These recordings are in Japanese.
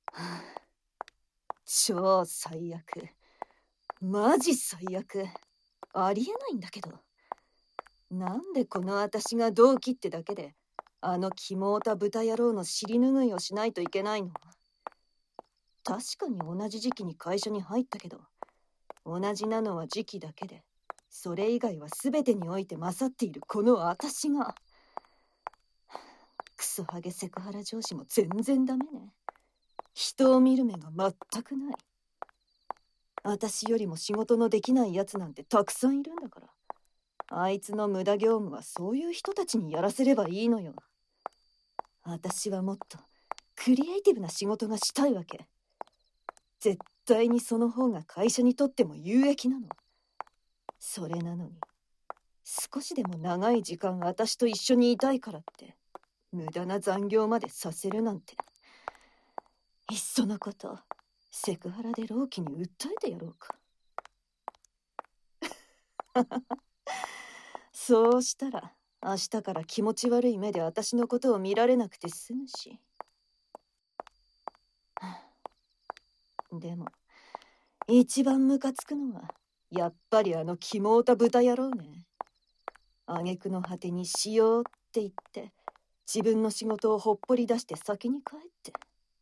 超最悪。マジ最悪。ありえないんだけど。なんでこの私が同期ってだけで、あのキモータ豚野郎の尻拭いをしないといけないの？確かに同じ時期に会社に入ったけど、同じなのは時期だけで、それ以外は全てにおいて勝っているこの私が。クソハゲセクハラ上司も全然ダメね。人を見る目が全くない。私よりも仕事のできないやつなんてたくさんいるんだから。あいつの無駄業務はそういう人たちにやらせればいいのよ。私はもっとクリエイティブな仕事がしたいわけ。絶対にその方が会社にとっても有益なの。それなのに、少しでも長い時間私と一緒にいたいからって無駄な残業までさせるなんて。いっそのことセクハラで老期に訴えてやろうか。そうしたら明日から気持ち悪い目で私のことを見られなくて済むし。でも一番ムカつくのはやっぱりあのキモータ豚野郎ね。挙句の果てにしようって言って自分の仕事をほっぽり出して先に帰って。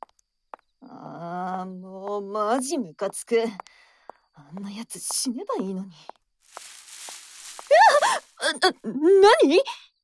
ああ、もうマジムカつく。あんなやつ死ねばいいのに。何？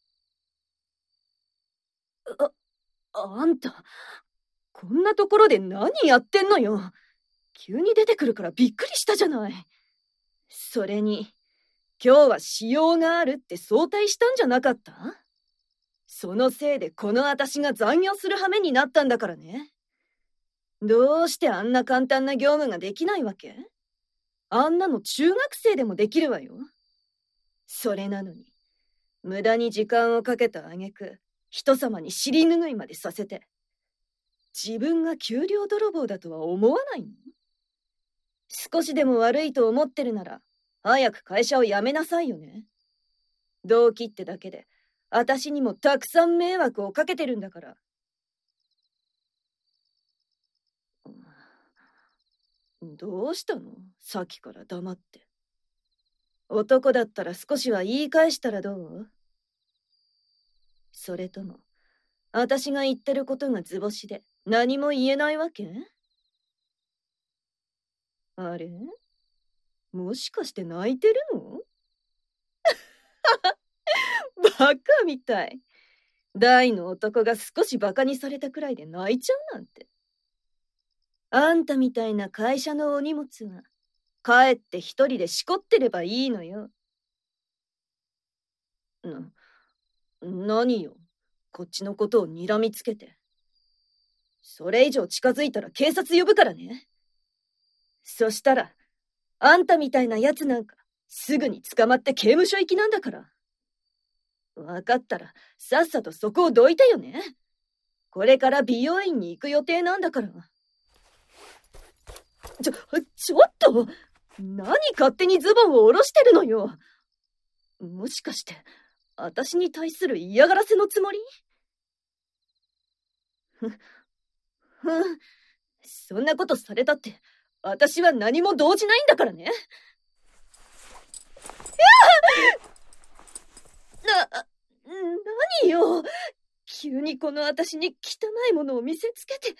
あんた、こんなところで何やってんのよ。急に出てくるからびっくりしたじゃない。それに、今日は仕様があるって早退したんじゃなかった？そのせいでこの私が残業する羽目になったんだからね。どうしてあんな簡単な業務ができないわけ？あんなの中学生でもできるわよ。それなのに、無駄に時間をかけた挙句、人様に尻拭いまでさせて、自分が給料泥棒だとは思わないの？少しでも悪いと思ってるなら、早く会社を辞めなさいよね。同期ってだけで、私にもたくさん迷惑をかけてるんだから。どうしたの？さっきから黙って。男だったら少しは言い返したらどう？それとも、私が言ってることが図星で何も言えないわけ？あれ？もしかして泣いてるの？バカみたい。大の男が少しバカにされたくらいで泣いちゃうなんて。あんたみたいな会社のお荷物は帰って一人でしこってればいいのよ。何よ、こっちのことを睨みつけて。それ以上近づいたら警察呼ぶからね。そしたら、あんたみたいなやつなんかすぐに捕まって刑務所行きなんだから。わかったらさっさとそこをどいてよね。これから美容院に行く予定なんだから。ちょっと、何勝手にズボンを下ろしてるのよ。もしかして、私に対する嫌がらせのつもり？そんなことされたって、私は何も動じないんだからね。何よ。急にこの私に汚いものを見せつけて。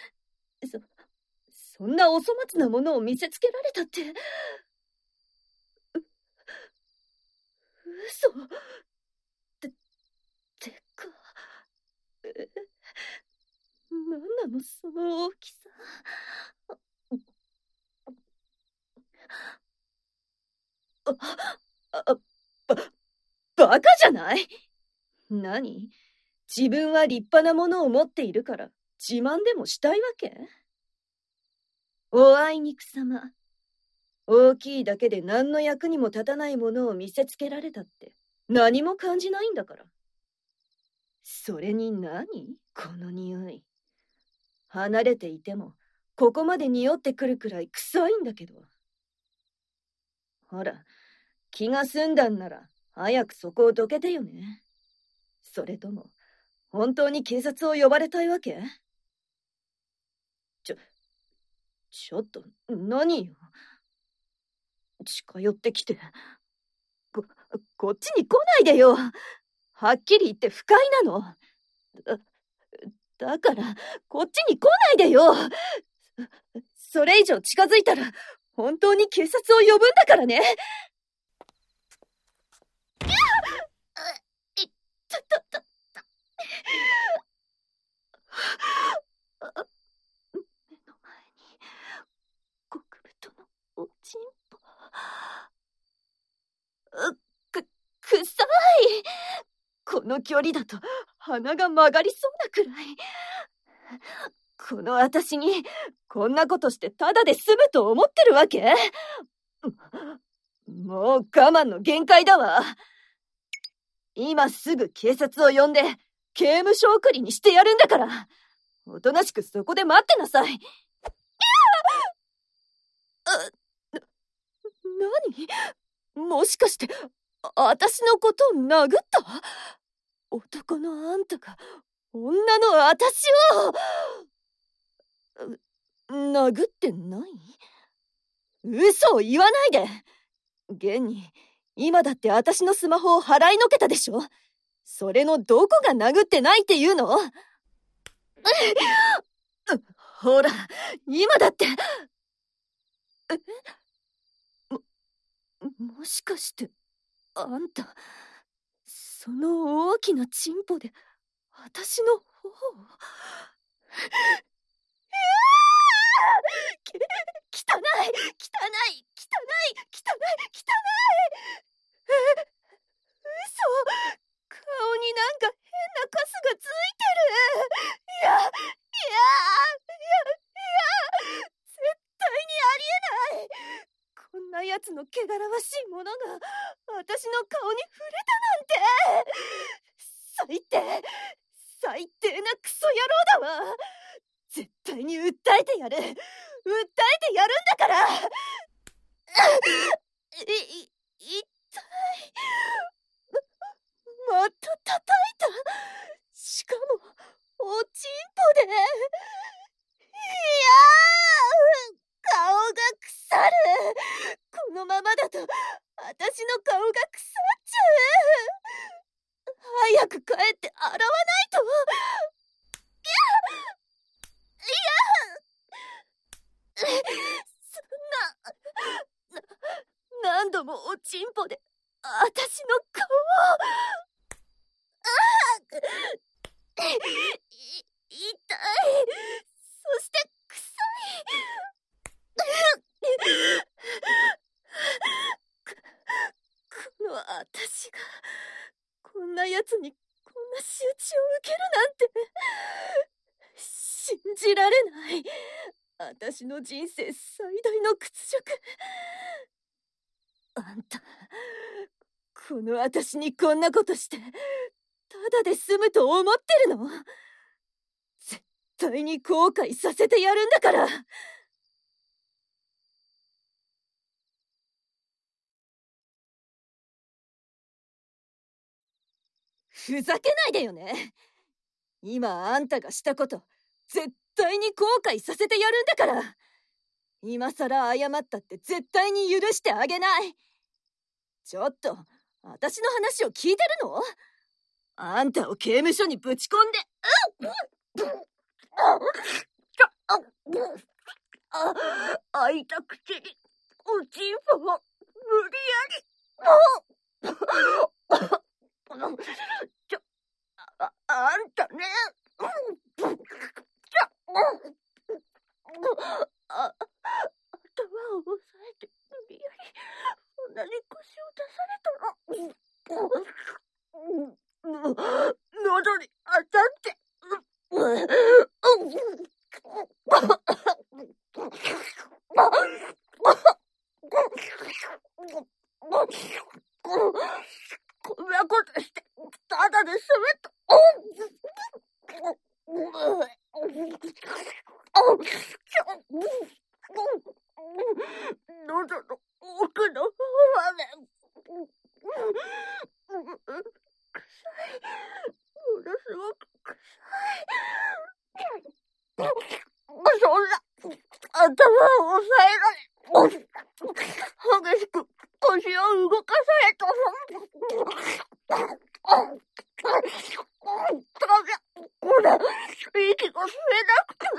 そんなお粗末なものを見せつけられたって。嘘。てか、何なのその大きさ。バカじゃない？何？自分は立派なものを持っているから自慢でもしたいわけ？おあいにくさま。大きいだけで何の役にも立たないものを見せつけられたって何も感じないんだから。それに何？この匂い。離れていてもここまで匂ってくるくらい臭いんだけど。ほら、気が済んだんなら早くそこをどけてよね。それとも本当に警察を呼ばれたいわけ？ ちょっと、何よ。近寄ってきて。こっちに来ないでよ。はっきり言って不快なの。だから、こっちに来ないでよ。それ以上近づいたら、本当に警察を呼ぶんだからね。目の前に、極太のおちんぽ。臭い。この距離だと鼻が曲がりそうなくらい。この私にこんなことしてただで済むと思ってるわけ？もう我慢の限界だわ。今すぐ警察を呼んで刑務所送りにしてやるんだから、おとなしくそこで待ってなさい。何？もしかして私のことを殴った？男のあんたが女の私を殴ってない？嘘を言わないで。現に今だって私のスマホを払いのけたでしょ。それのどこが殴ってないっていうの？ほら、今だって。もしかしてあんた、その大きなチンポで私の方を。汚い、汚い、汚い、汚い。嘘。顔になんか変なカスがついてる。いや、いや、絶対にありえない。こんな奴の汚らわしいものが私の顔に触れたなんて。最低、最低なクソ野郎だわ。絶対に訴えてやる。訴えてやるんだから。痛い。また叩いた。しかもおちんぽで。いやー、顔が腐る。このままだと私の顔が腐っちゃう。早く帰って洗わないと。そんな、何度もおちんぽで私の顔を。痛い。そして臭い。この私がこんな奴にこんな仕打ちを受けるなんて信じられない。私の人生最大の屈辱。あんた、この私にこんなことしてただで済むと思ってるの？絶対に後悔させてやるんだから。ふざけないでよね。今あんたがしたこと絶対に後悔させてやるんだから。今さら謝ったって絶対に許してあげない。ちょっと私の話を聞いてるの？あんたを刑務所にぶち込んで。開いた口におちんぽを無理やり。あんたね。頭を押さえて無理やりそんなに腰を出されたら喉に当たってこんなことしてただで済めと。喉の奥の方まで臭い。ものすごく臭い。そんな頭を押さえられ、激しく腰を動かされた。これ、息が吸えなくて。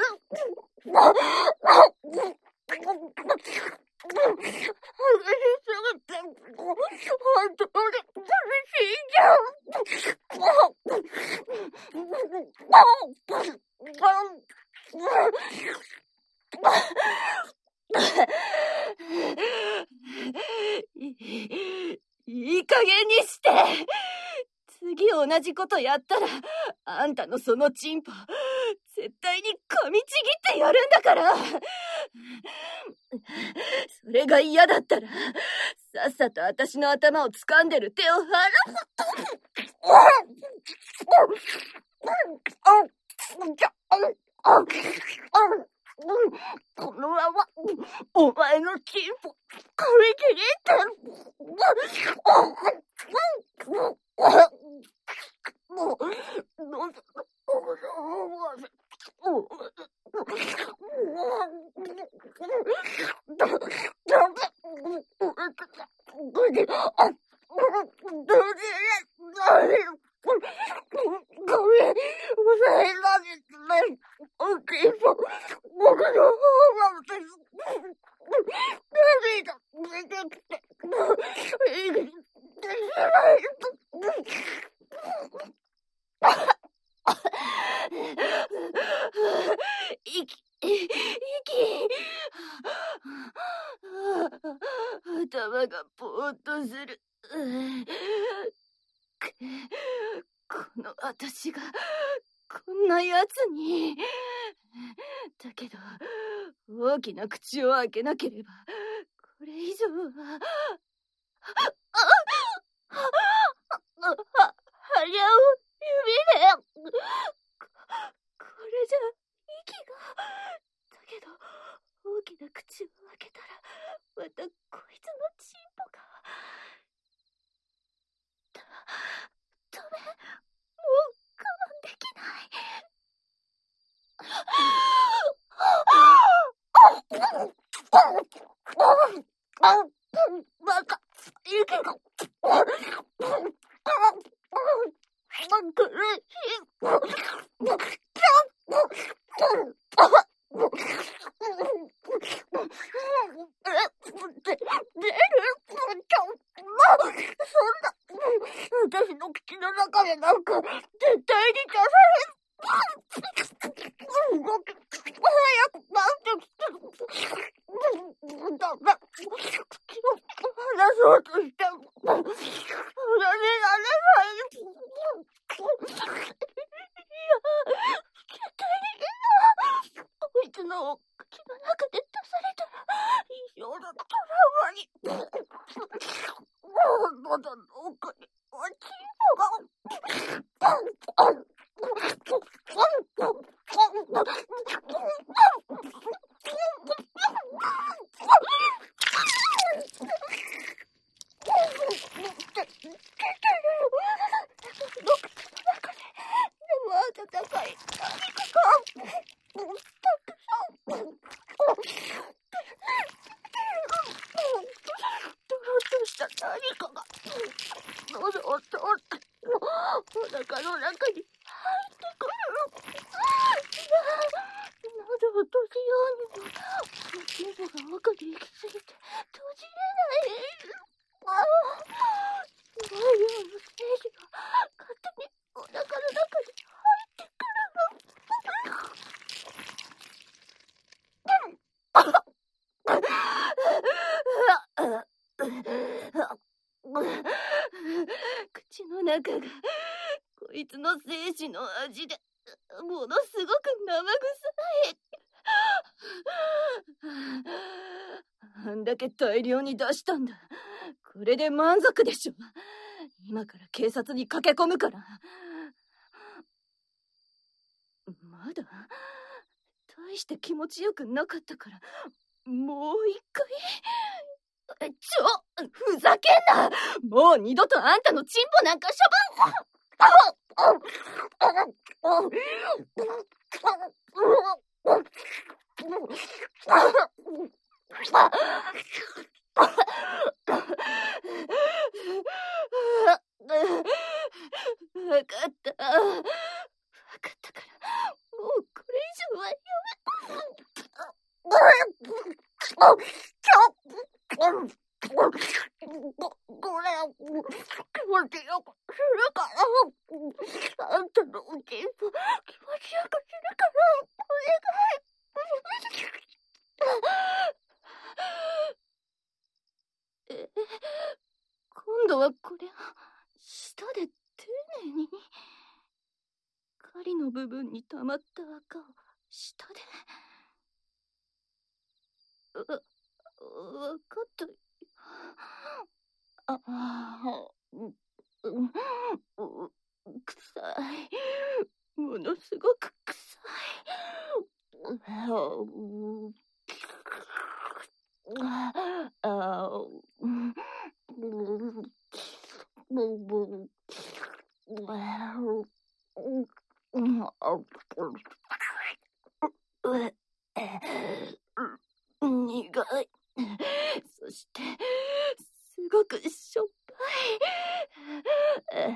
激しすぎて、本当に死んじゃいい加減にして。次同じことやったら、あんたのそのチンポ、絶対に噛みちぎってやるんだから。それが嫌だったら、さっさと私の頭を掴んでる手を離このまま、お前のチンポ、噛みちぎってもう、なんだ、頭がぼーっとする。この私がこんなやつに。だけど大きな口を開けなければこれ以上は。はりゃを指で。これじゃ息が。だけど大きな口を開けたらまたこいつのチンポが。ダメ、もう我慢できない。また息が。苦しい。私の口の中でなんか絶対に出されん。動き早くなってきて。だが口を離そうとしても離れられない。いや、絶対にこいつの口の中で出されたら一生のトラウマに。喉の奥におちんぽが。温かい何かがたくさん。ドロッとした何かが喉を通ってお腹の中に入ってくる。喉を閉じようにもチンポが奥に行き過ぎて閉じれない。すごい量の精子が勝手にお腹の中に入ってくる。口の中がこいつの精子の味でものすごく生臭い。あんだけ大量に出したんだ。これで満足でしょ。今から警察に駆け込むから。まだ大して気持ちよくなかったからもう一回。ふざけんな。もう二度とあんたのチンポなんか処分。 わかった。わかったから、もうこれ以上はやめ。これを気持ちよくするから。あんたのおちんぽ気持ちよくするから。お願い。今度はこれを舌で丁寧に。狩りの部分に溜まった赤を舌で。わかったよ。臭い。ものすごく臭い。苦い。そしてすごくしょっぱい。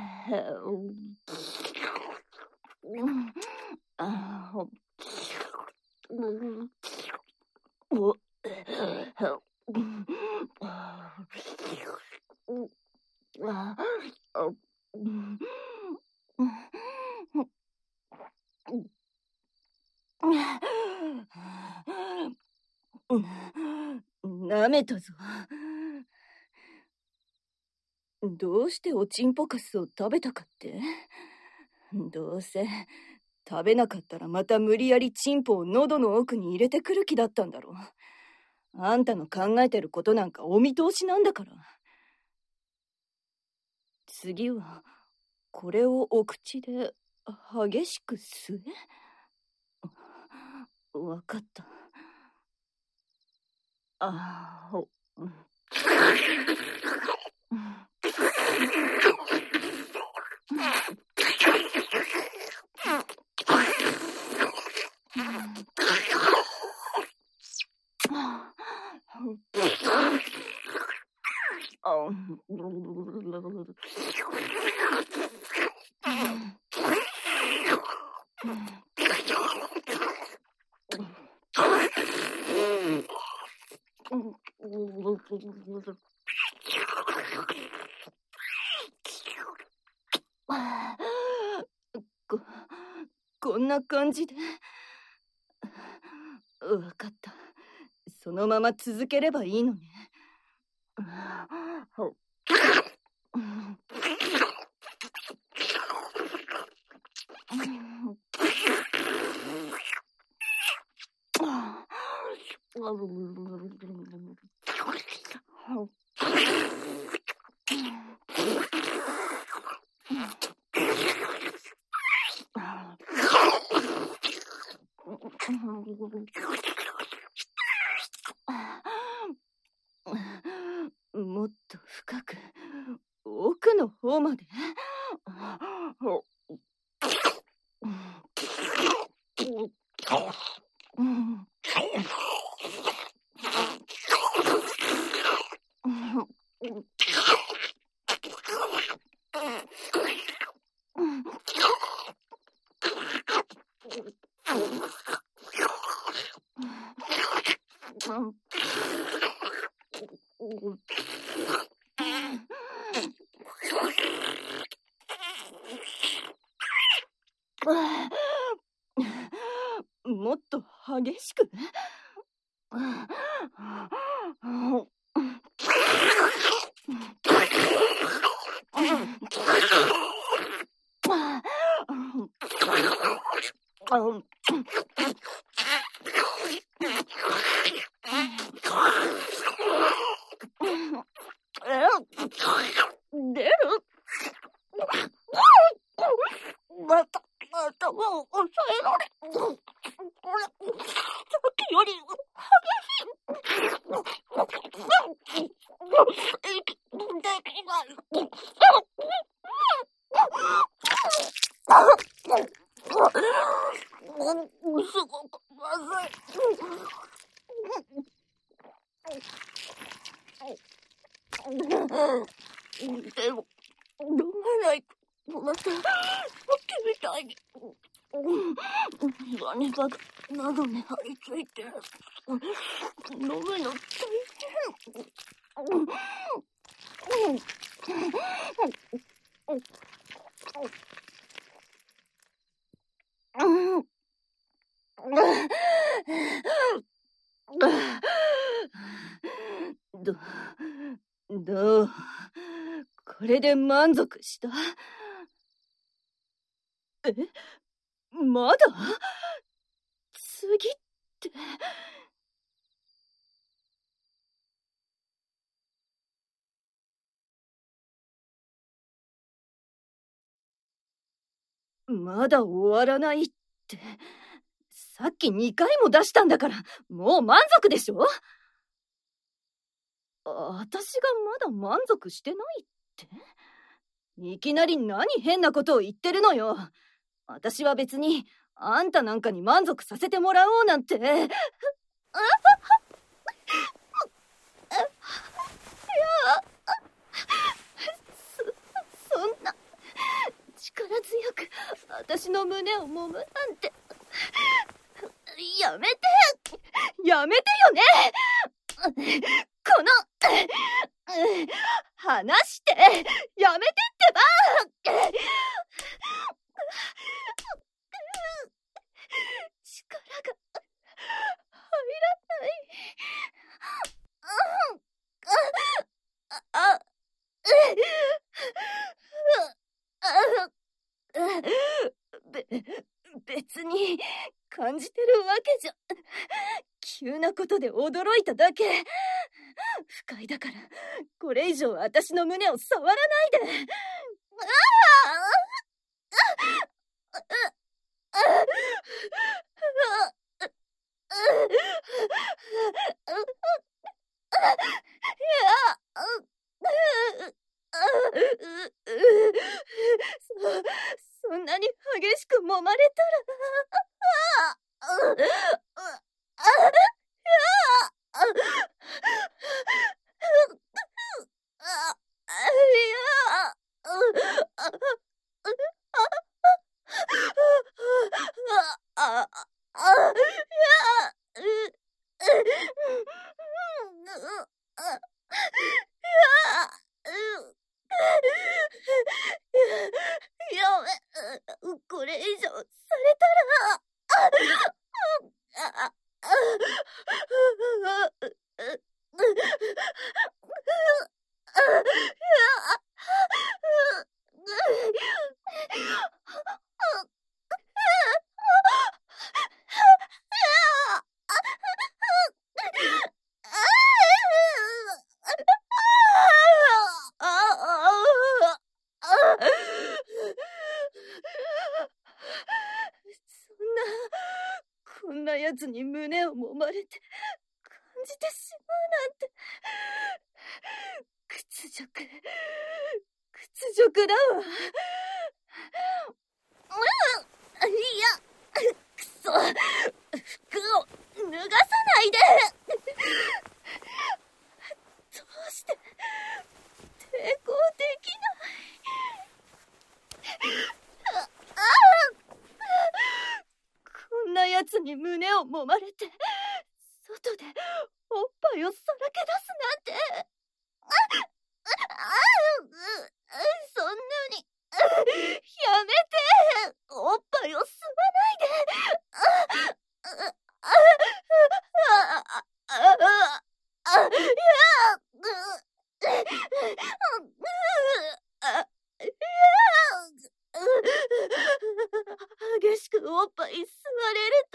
なめたぞ。どうしておちんぽかすを食べたかって？どうせ食べなかったらまた無理やりチンポを喉の奥に入れてくる気だったんだろう。あんたの考えてることなんかお見通しなんだから。次はこれをお口で激しく吸え。わかった。こんな感じで。わかった。そのまま続ければいいのね。もっと深く奥の方まで。もっと激しく。出る？また頭を押さえられ。これ、さっきより激しい。息できない。すごくまずい。 髪が喉に張り付いて、飲むの大変。 どう、これで満足した？え？まだ？次って。まだ終わらないって。さっき2回も出したんだから、もう満足でしょ？私がまだ満足してないって？いきなり何変なことを言ってるのよ。私は別にあんたなんかに満足させてもらおうなんて。そんな力強く私の胸を揉むなんて。やめてよね。この離してやめてってば。力が入らない。別に感じてるわけじゃ。急なことで驚いただけ。不快だからこれ以上私の胸を触らないで。そんなに激しく揉まれたら。これ以上されたら。こんなやつに胸を揉まれて感じてしまうなんて。屈辱だわ。いや、くそ、服を脱がさないで。どうして抵抗できない。こんなやつに胸を揉まれて外でおっぱいをさらけ出すなんて。そんなに。やめて。おっぱいを吸わないで。激しくおっぱい吸われると、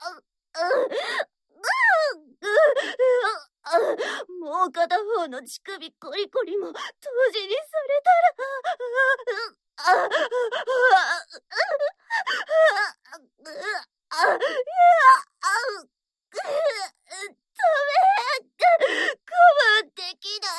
もう片方の乳首コリコリも同時にされたら。ダメ。我慢できない。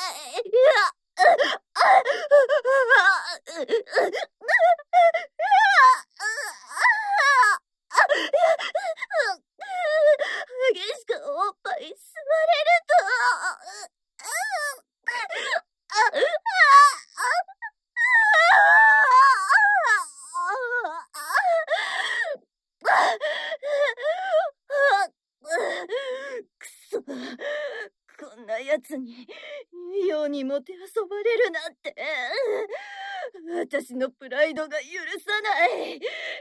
激しくおっぱい吸われると。 やつにいいようにもてあそばれるなんて、私のプライドが許さない。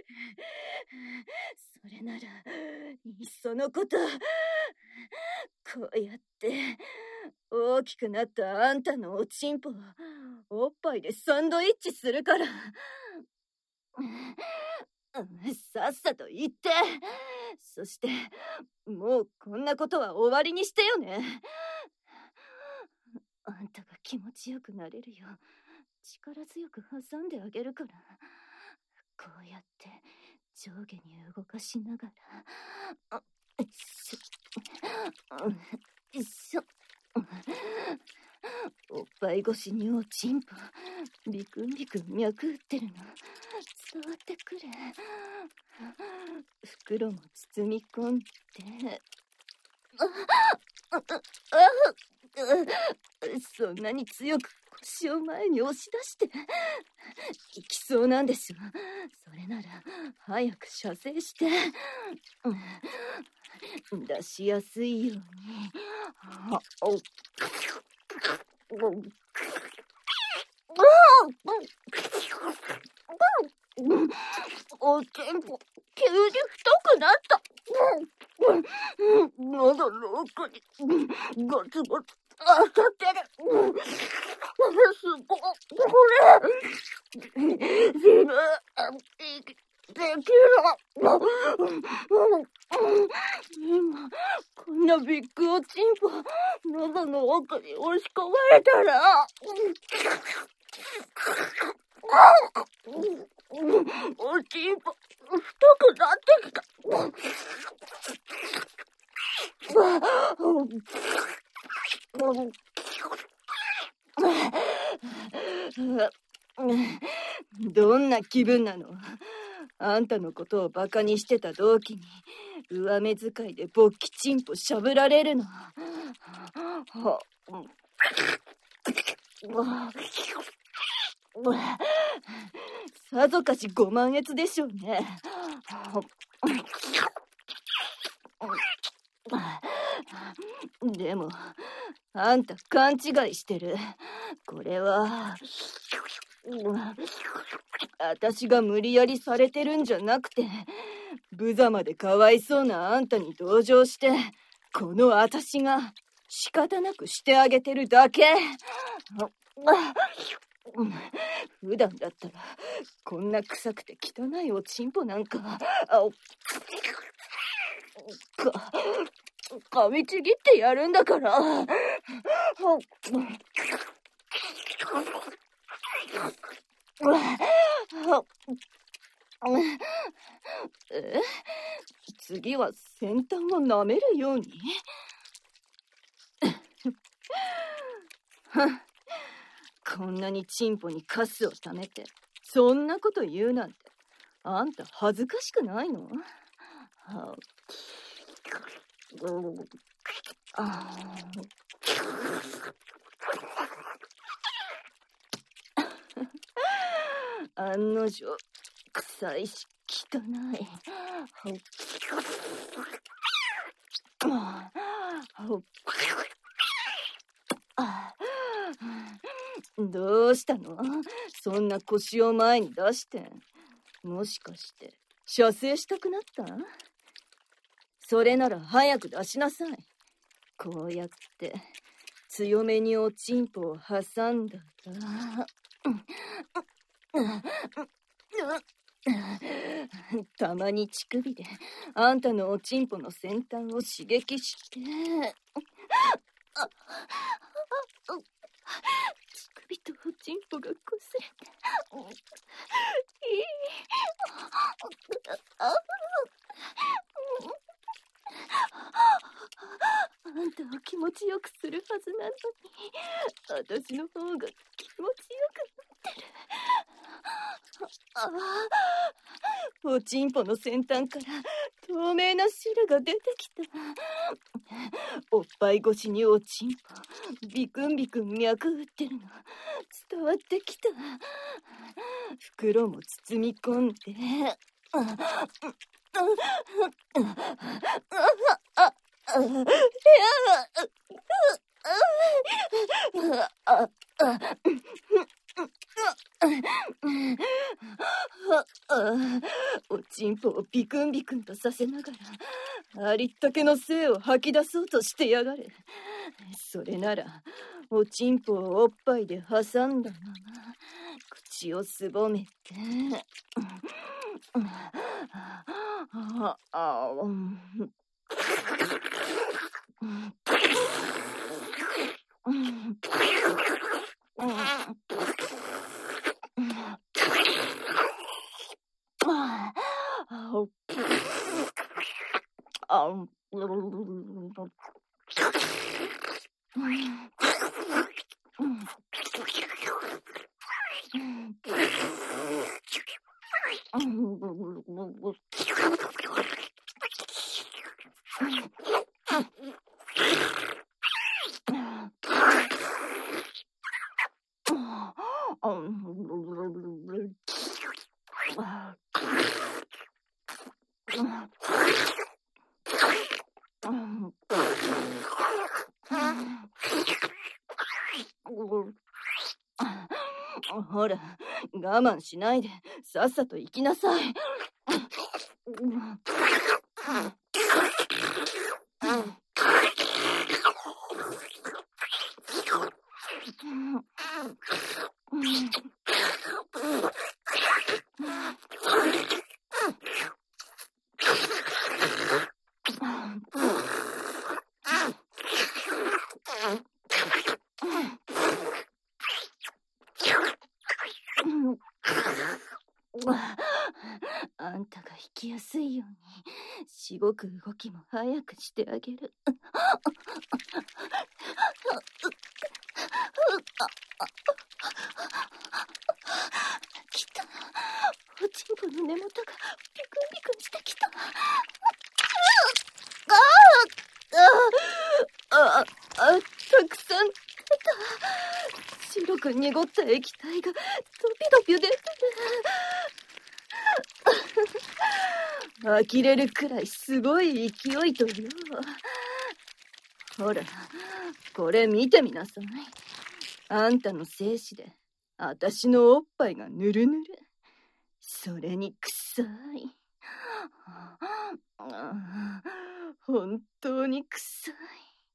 それならいっそのこと、こうやって大きくなったあんたのおちんぽをおっぱいでサンドイッチするから、さっさと言って。そしてもうこんなことは終わりにしてよね。あんたが気持ちよくなれるよう力強く挟んであげるから、こうやって上下に動かしながら、おっぱい越しにおちんぽビクンビクン脈打ってるの伝わってくれ。袋も包み込んで、そんなに強く腰を前に押し出していきそうなんでしょ。それなら早く射精して、出しやすいように。おちんぽ急に太くなった。まだ廊下にゴツゴツ当たってる。すごい。これ自分できる。今こんなビッグおちんぽ喉の奥に押し込まれたら、おちんぽ太くなってきた。どんな気分なの？あんたのことをバカにしてた同期に上目遣いで勃起チンポしゃぶられるの。さぞかしご満悦でしょうね。でもあんた勘違いしてる。これは私が無理やりされてるんじゃなくて、無様でかわいそうなあんたに同情してこの私が仕方なくしてあげてるだけ。普段だったらこんな臭くて汚いおちんぽなんか噛みちぎってやるんだから。次は先端を舐めるように。こんなにチンポにカスをためてそんなこと言うなんて、あんた恥ずかしくないの？案の定臭いし汚い。どうしたの？そんな腰を前に出して。もしかして射精したくなった？それなら早く出しなさい。こうやって強めにおちんぽを挟んだら、たまに乳首であんたのおちんぽの先端を刺激して、乳首とおちんぽがこすれて、あんたを気持ちよくするはずなのに、私の方が気持ちよくなってる。おちんぽの先端から透明な汁が出てきた。おっぱい越しにおちんぽビクンビクン脈打ってるの伝わってきた。袋も包み込んで、 ビクンビクンとさせながら、ありったけの精を吐き出そうとしてやがる。それなら、おちんぽをおっぱいで挟んだまま、口をすぼめて、ほら、我慢しないで、さっさと行きなさい。あんたが引きやすいように、しごく動きも早くしてあげる。きた。おちんぽの根元がビクンビクンしてきた。たくさん出た。白く濁った液体がドピドピ出てる。呆れるくらいすごい勢いとよ。ほら、これ見てみなさい。あんたの精子で、あたしのおっぱいがぬるぬる。それに臭い。本当に臭い。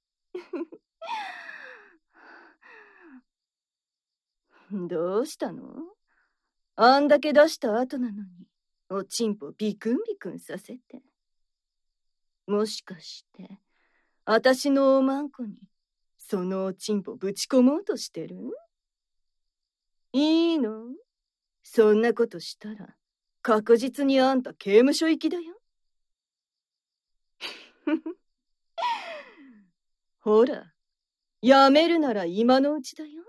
どうしたの？あんだけ出した後なのに、おちんぽビクンビクンさせて。もしかして、あたしのおまんこに、そのおちんぽぶち込もうとしてる？いいの？そんなことしたら、確実にあんた刑務所行きだよ。ほら、やめるなら今のうちだよ。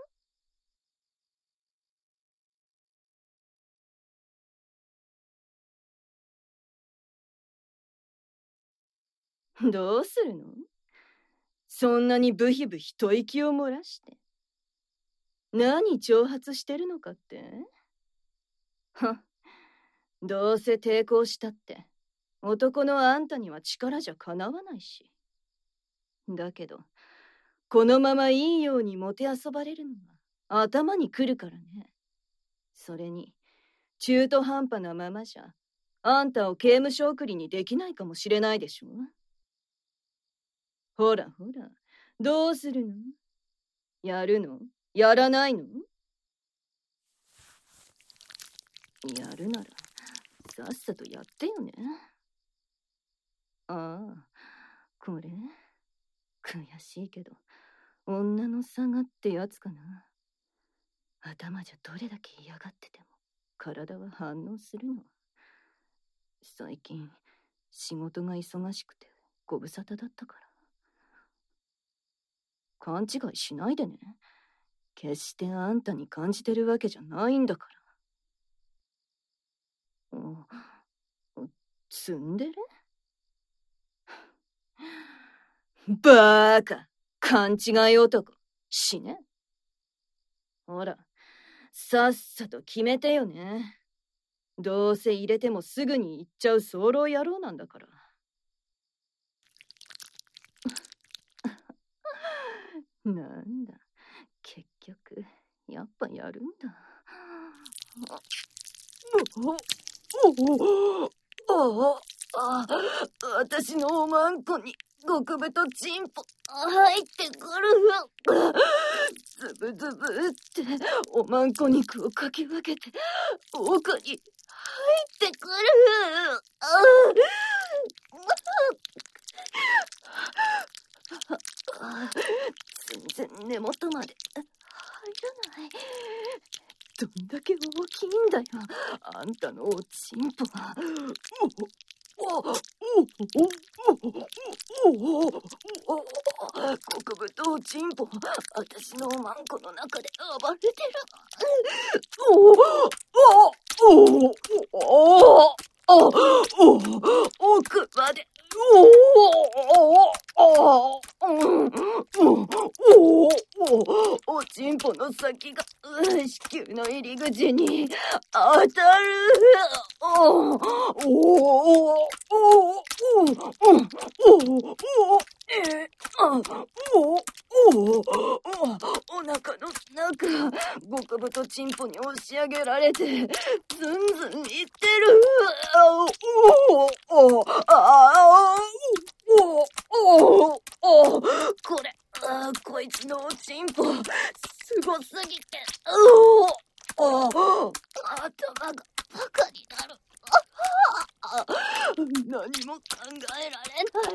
どうするの？そんなにブヒブヒ吐息を漏らして。何挑発してるのかって？はっ、どうせ抵抗したって、男のあんたには力じゃかなわないし。だけど、このままいいようにもてあそばれるのが頭にくるからね。それに、中途半端なままじゃ、あんたを刑務所送りにできないかもしれないでしょ。ほらほら、どうするの？やるの？やらないの？やるなら、さっさとやってよね。ああ、これ？悔しいけど、女の差がってやつかな。頭じゃどれだけ嫌がってても、体は反応するの。最近、仕事が忙しくて、ご無沙汰だったから。勘違いしないでね。決してあんたに感じてるわけじゃないんだから。ツンデレ？バーカ、勘違い男、死ね。ほら、さっさと決めてよね。どうせ入れてもすぐに行っちゃう早漏野郎なんだから。なんだ、結局、やっぱやるんだ。 私のおまんこに極太チンポ入ってくる。ズブズブっておまんこ肉をかき分けて奥に入ってくる。全然根元まで入らない。どんだけ大きいんだよ、あんたのおちんぽが。極太おちんぽ、私のおまんこの中で暴れてる。奥まで。おちんぽの先が子宮の入り口に当たる。お腹の中、極太チンポに押し上げられてズンズンいってる。これ、こいつのおちんぽすごすぎて頭がバカになる。何も考えられない。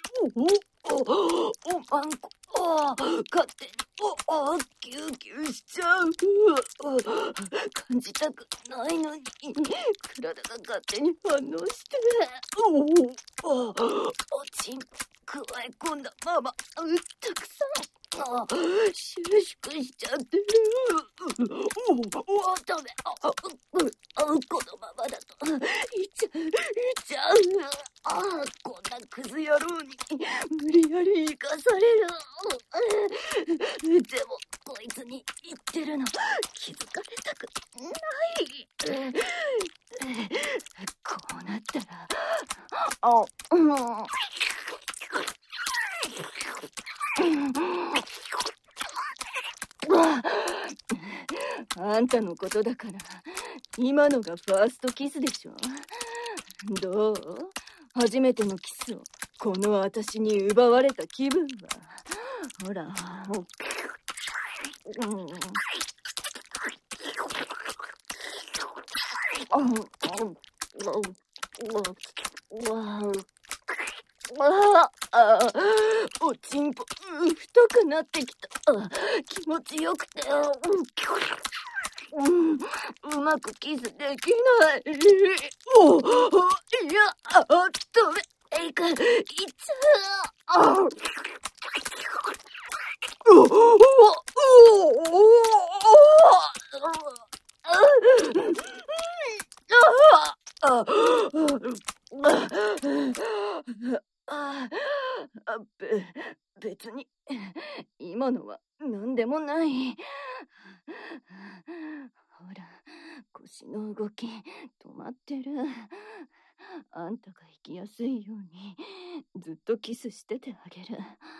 おまんこ、勝手にキューキューしちゃう。感じたくないのに体が勝手に反応して、おちんぽ加え込んだままたくさん収縮しちゃってる。ダメ。このままだといっちゃう。こんなクズ野郎に無理やり生かされる。でもこいつに言ってるの気づかれたくない。こうなったらあんたのことだから今のがファーストキスでしょ。どう？初めてのキスをこの私に奪われた気分は。ほら、おちんぽ太くなってきた。気持ちよくてうまくキスできない。いや、ダメ。いっちゃう。別に今のは何でもない。ほら、腰の動き止まってる。あんたが行きやすいようにずっとキスしててあげる。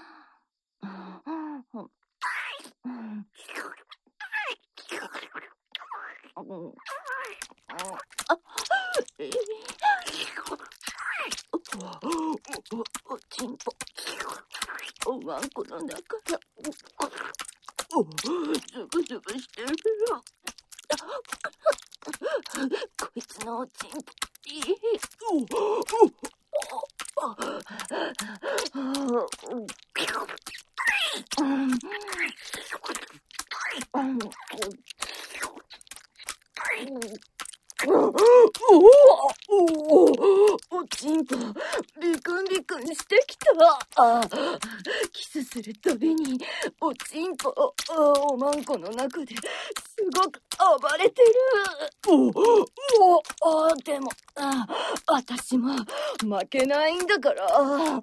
おちんぽおまんこの中がズブズブしてる。こいつのおちんぽいい。おちんぽビクンビクンしてきた。キスするたびにおちんぽおまんこの中ですごく暴れてる。でも私も負けないんだから。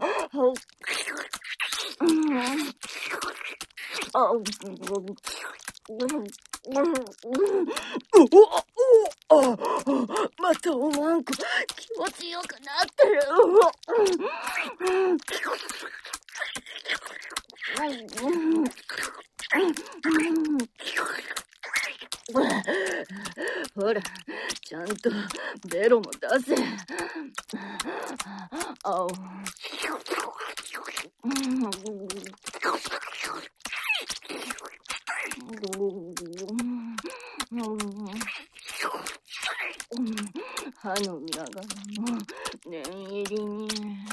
またおまんこ気持ちよくなってる。ほら、ちゃんとベロも出せ。 歯の裏側の念入りに。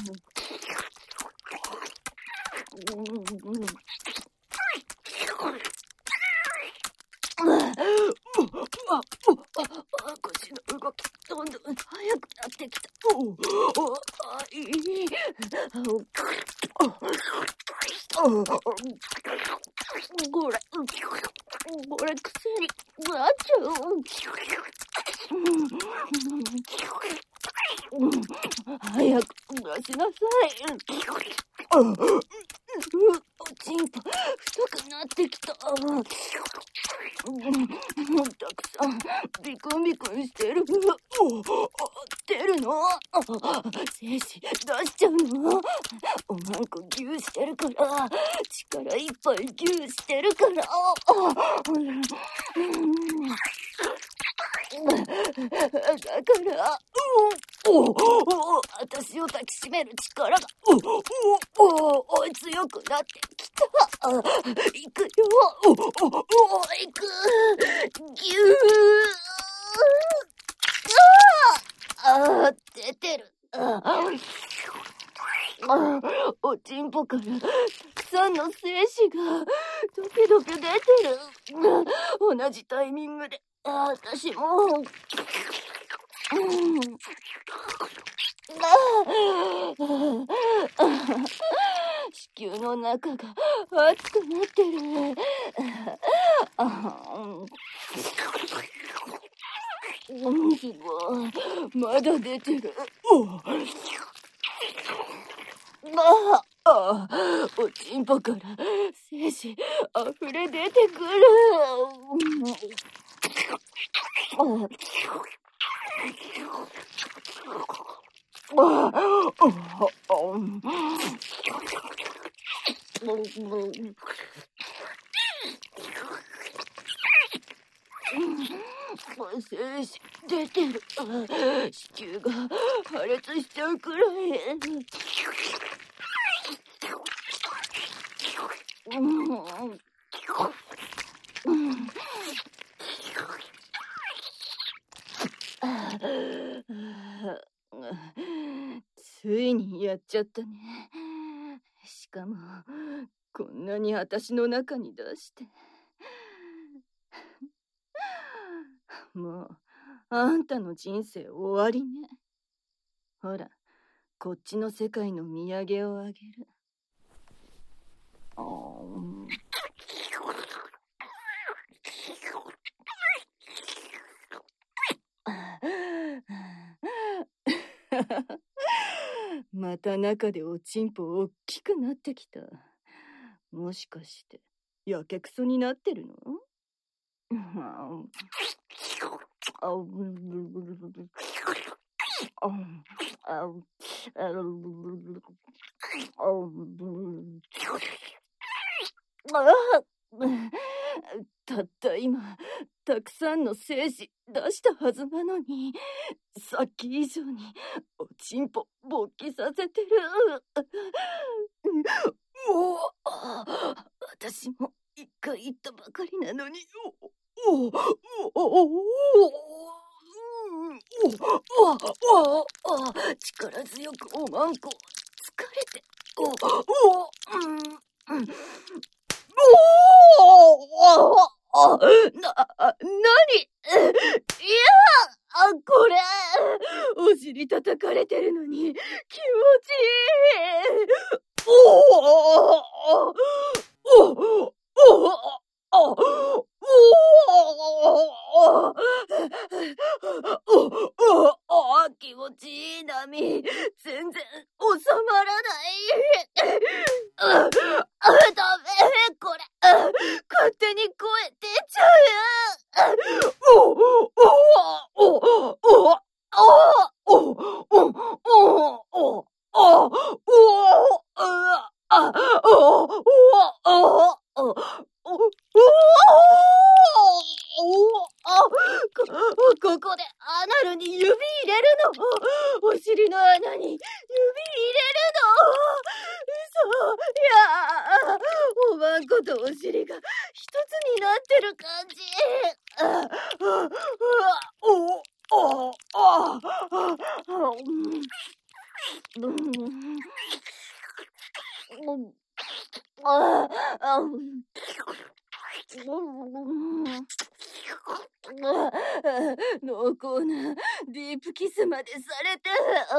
腰の動きどんどん速くなってきた。いい。これ癖になっちゃう。早く出しなさい。おちんぽ太くなってきた。たくさんビクンビクンしてる。出るの？精子出しちゃうの？おまんこギューしてるから、力いっぱいギューしてるから。だから私を抱きしめる力が強くなってきた。行くよ。行く。ギュー。出てる。おちんぽからたくさんの精子がドキドキ出てる。同じタイミングで私も子宮の中が熱くなってる。すごい。まだ出てる。おちんぽから精子溢れ出てくる。精子出てる。子宮が破裂しちゃうくらい。ついにやっちゃったね。しかもこんなに私の中に出して。もうあんたの人生終わりね。ほら、こっちの世界の土産をあげる。また中でおちんぽ大きくなってきた。もしかしてやけくそになってるの？たった今たくさんの精子出したはずなのに、さっき以上におちんぽ勃起させてる。もう私も一回言ったばかりなのに。力強くおまんこ疲れて。何？いや、これお尻叩かれてるのに気持ちいい。気持ちいい波、全然収まらない。ダメ、これ勝手に声出ちゃう。ここでアナルに指入れるの？お尻の穴に指入れるの？嘘、 こことお尻が一つになってる感じ。濃厚なディープキスまでされて、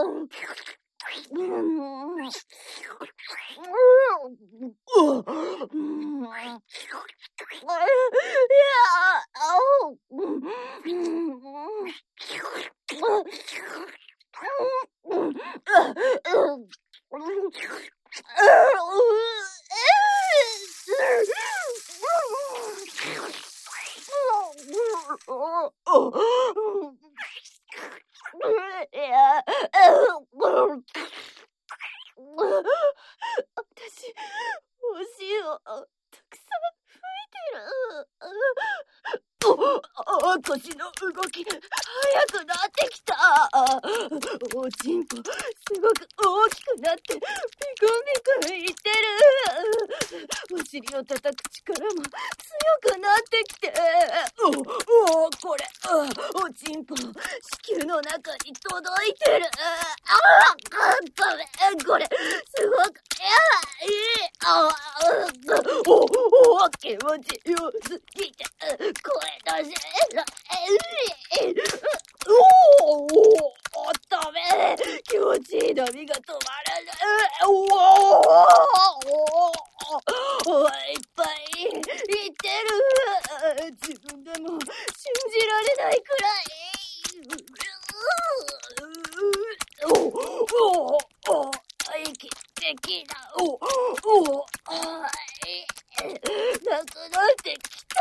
私、おしをたくさん吹いてる。腰の動き、速くなってきた。おちんぽ、すごく大きくなって、ピクピクいってる。お尻を叩く力も強くなってきて。これ、おちんぽ、子宮の中に届いてる。これ、すごく、気持ちよすぎて、声出せない。ダメ、気持ちいい波が止まらない。いっぱいいってる。自分でも信じられないくらい。息的だ。なくなってきた。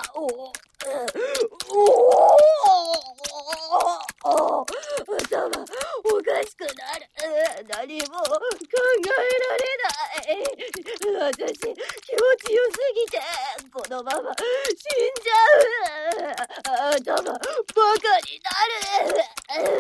頭おかしくなる。何も考えられない。私、気持ちよすぎて、このまま死んじゃう。頭、バカになる。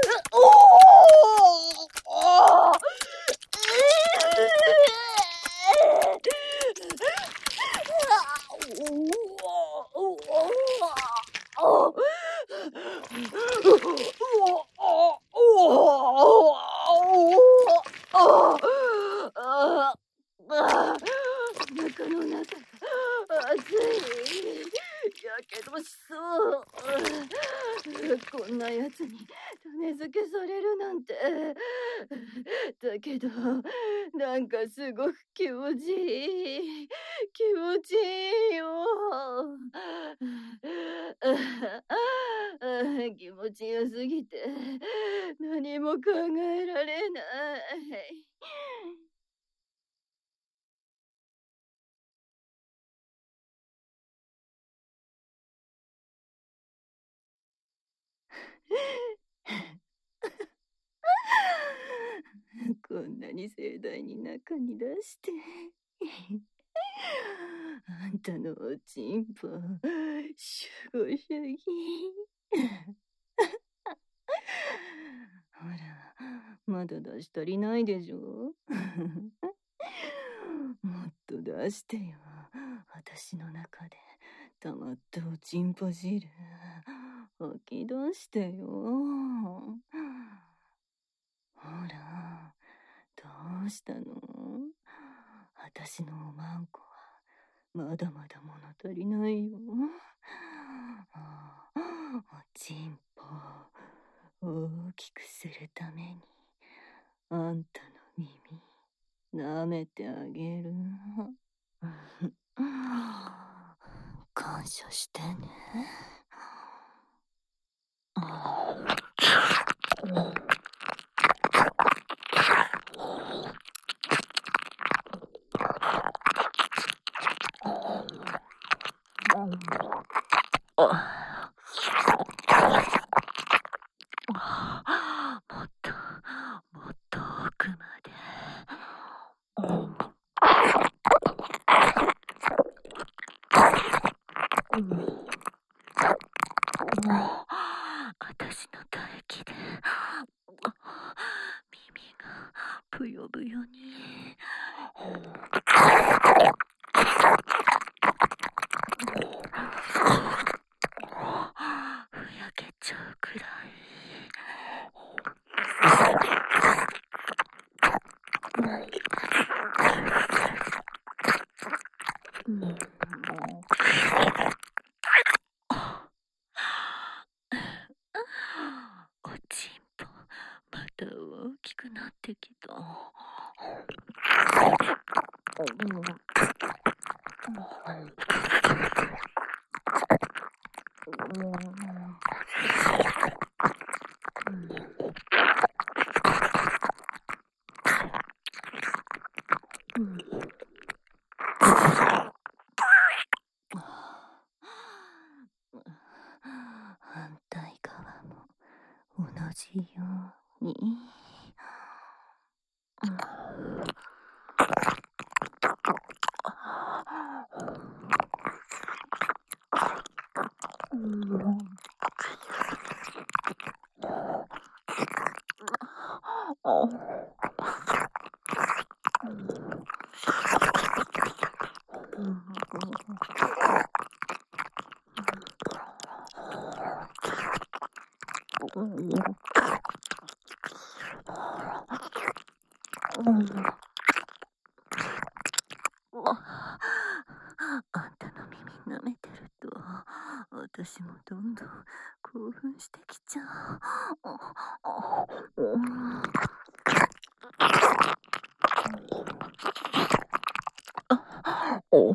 中の中が熱い。やけどしそう。こんなやつに種付けされるなんて。だけど、なんかすごく気持ちいい。気持ちいいよ。気持ちよすぎて、何も考えられない。こんなに盛大に中に出して。あんたのおちんぽ、守護主義。ほら、まだ出し足りないでしょ。もっと出してよ。私の中で溜まったおちんぽ汁、吐き出してよ。ほら、どうしたの？私のおまんこはまだまだ物足りないよ。おちんぽ大きくするために、あんたの耳舐めてあげる。感謝してね。もっと奥まで。私の唾液で耳がブヨブヨに。 おちんぽ、また大きくなってきた。反対側も同じように。あんたの耳舐めてると私もどんどん興奮してきちゃう。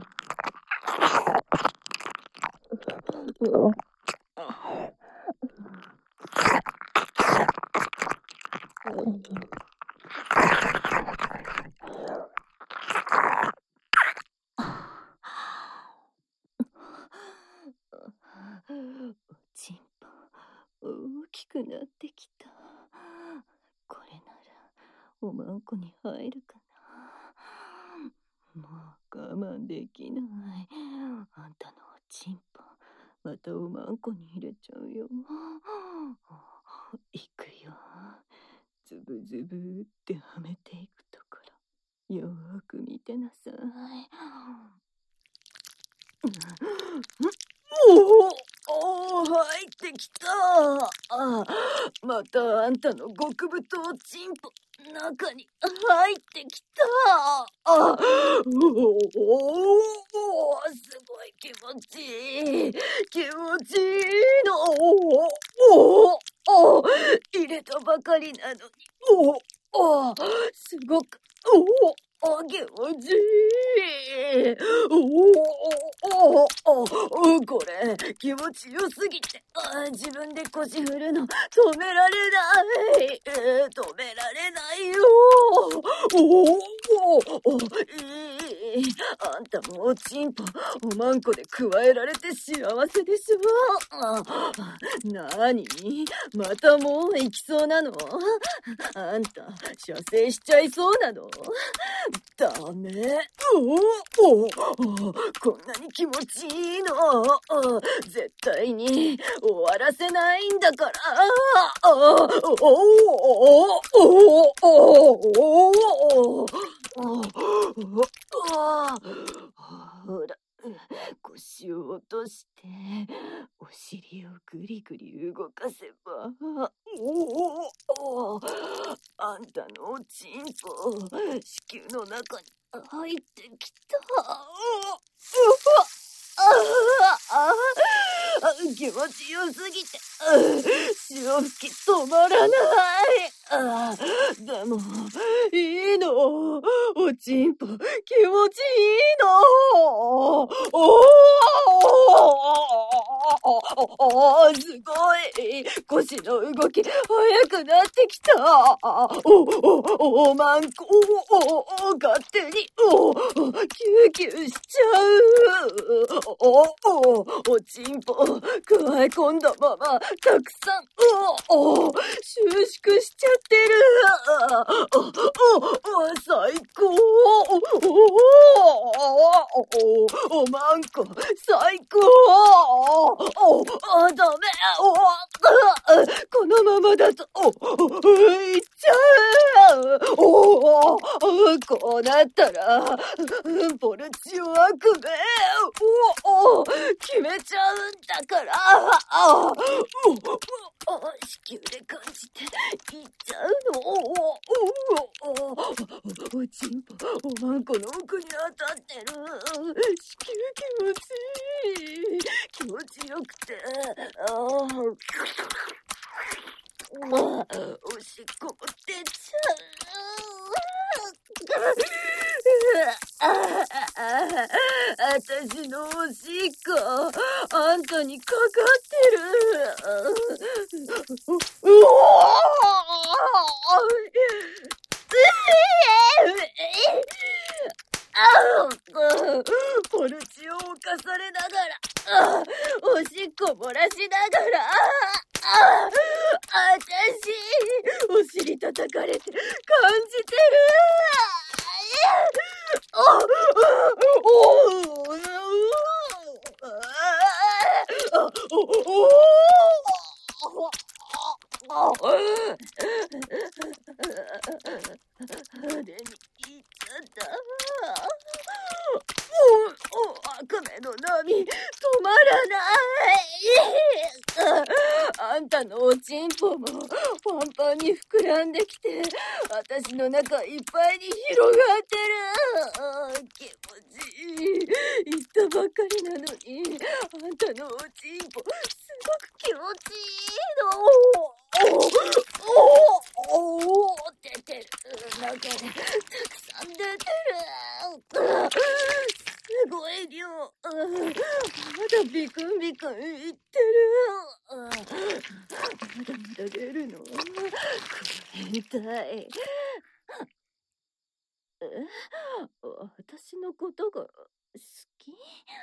おちんぽ大きくなってきた。これならおまんこに入るかな。もう我慢できない。あんたのおちんぽまたおまんこに入れちゃうよ。いくよ。ズブズブってはめていくところよーく見てなさい。おー、入ってきた。またあんたの極太チンポ中に入ってきた。おー、すごい気持ちいい。気持ちいいの。入れたばかりなのに。すごく。気持ちいい。これ気持ちよすぎて自分で腰振るの止められない。止められないよ。いい。あんたもおちんぽおまんこで加えられて幸せでしょ。なにまたもう行きそうなの？あんた射精しちゃいそうなの？ダメ。こんなに気持ちいいの。絶対に終わらせないんだから。ほら、腰を落としてお尻をぐりぐり動かせば。あんたのおちんぽ子宮の中に入ってきた。気持ちよすぎて潮吹き止まらない。でもいいの。おちんぽ気持ちいいの。すごい。腰の動き速くなってきた。おまんこ勝手にキューキューしちゃう。おちんぽ加え込んだままたくさん収縮しちゃってる。最高。おまんこ最高。 ダメ。このままだと、いっちゃう。こうなったら、ポルチオ悪夢、決めちゃうんだから。子宮で感じて、いっちゃうの。おちんぽ、おまんこの奥に当たってる。子宮気持ちいい。気持ちよくて。おしっこも出ちゃう。私のおしっこ、あんたにかかってる。ポルチを犯されながら、おしっこ漏らしながら、私、お尻叩かれて感じてる。あれに言っちゃった。悪夢の波、止まらない。あんたのおちんぽもパンパンに膨らんできて、私の中いっぱいに広がってる。気持ちいい。言ったばっかりなのに、あんたのおちんぽ、すごく気持ちいいの。出てる。中でたくさん出てる。すごい量。まだビクンビクンいってる。まだまだ出るの。これ痛い。私のことが好き？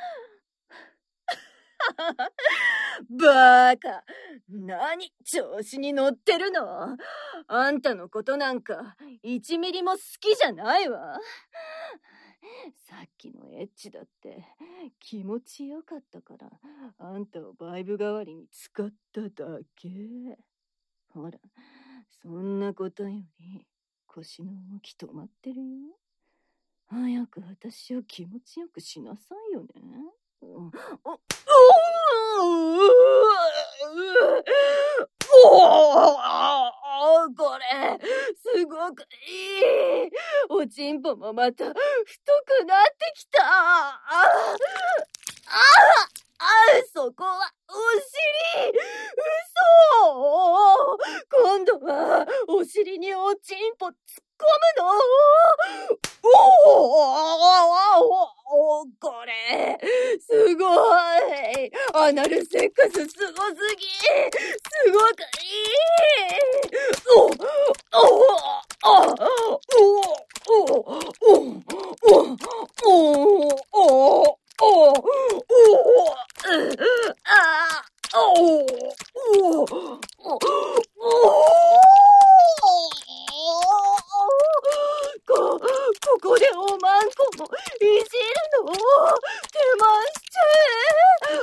バカ。何調子に乗ってるの？あんたのことなんか1ミリも好きじゃないわ。さっきのエッチだって気持ちよかったから、あんたをバイブ代わりに使っただけ。ほら、そんなことより腰の動き止まってるよ。早く私を気持ちよくしなさいよね。これすごくいい。おちんぽもまた太くなってきた。そこはお尻。嘘。今度はお尻におちんぽ突っ込むの？これすごい。アナルセックスすごすぎ。すごくいい。ここでおまんこもいじるの？手間しちゃえ。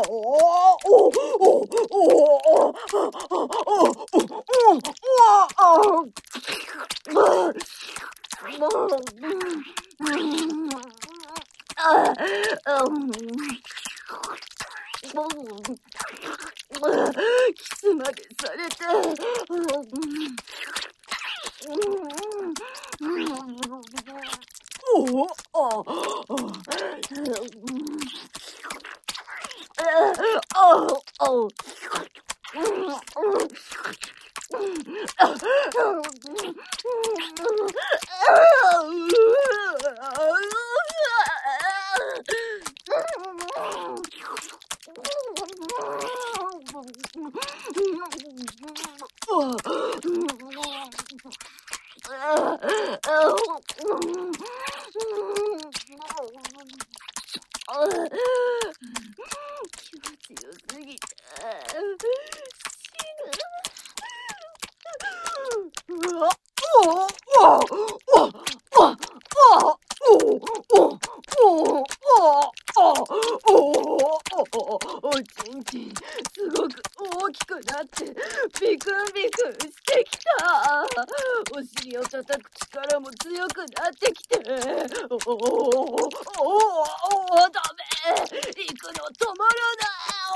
キスまでされて。気持ちよすぎておちんダメ。行くの止まるな。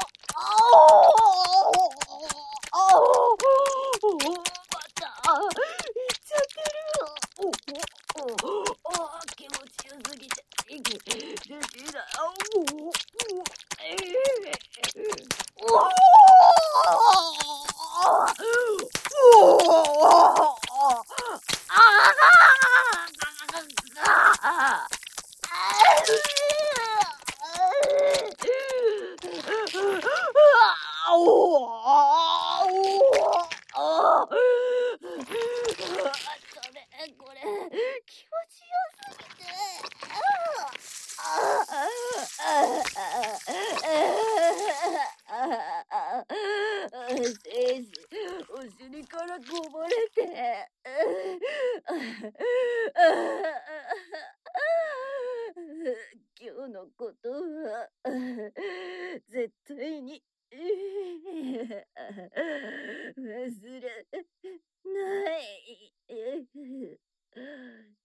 また行っちゃってる。気持ちよすぎて息できない。これ気持ちよすぎて。精子お尻からこぼれて。今日のことは絶対に忘れない。